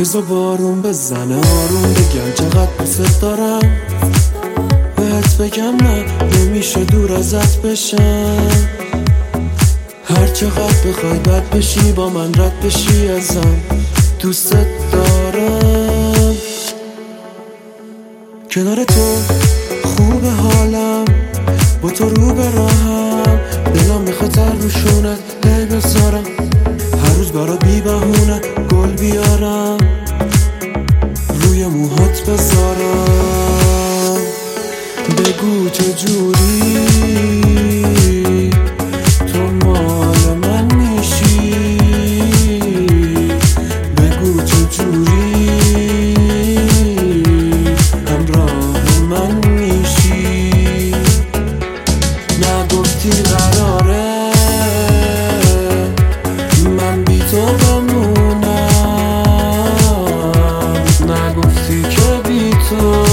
بذار بارون بزنه آروم، بگم چقدر دوست دارم، بهت بگم نه نمیشه دور ازت بشم. هر چقدر بخوای بد بشی با من رد بشی ازم، دوست دارم. کنار تو خوب حالم، با تو رو به راهم، دلم به خطر روشونت هی بذارم، هر روز برا بی بهونه گل بیارم، روی موهات بذارم. بگو چجوری تو مال من میشی، بگو چجوری همراه من میشی. نگفتی قراره من بی تو بمونم، نگفتی که بی تو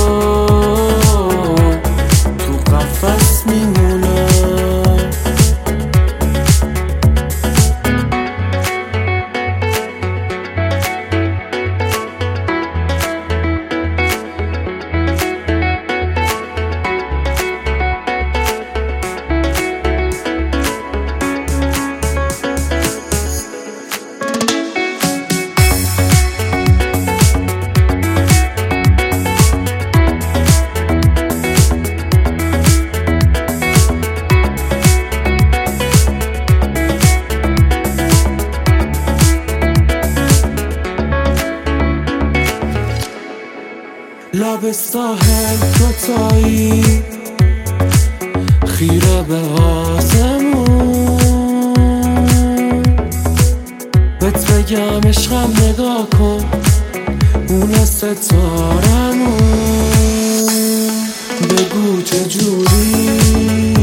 قفس میمونم. لب ساحل دوتایی خیره به آسمون، بهت بگم عشقم نگاه کن اون ستارمون. بگو چجوری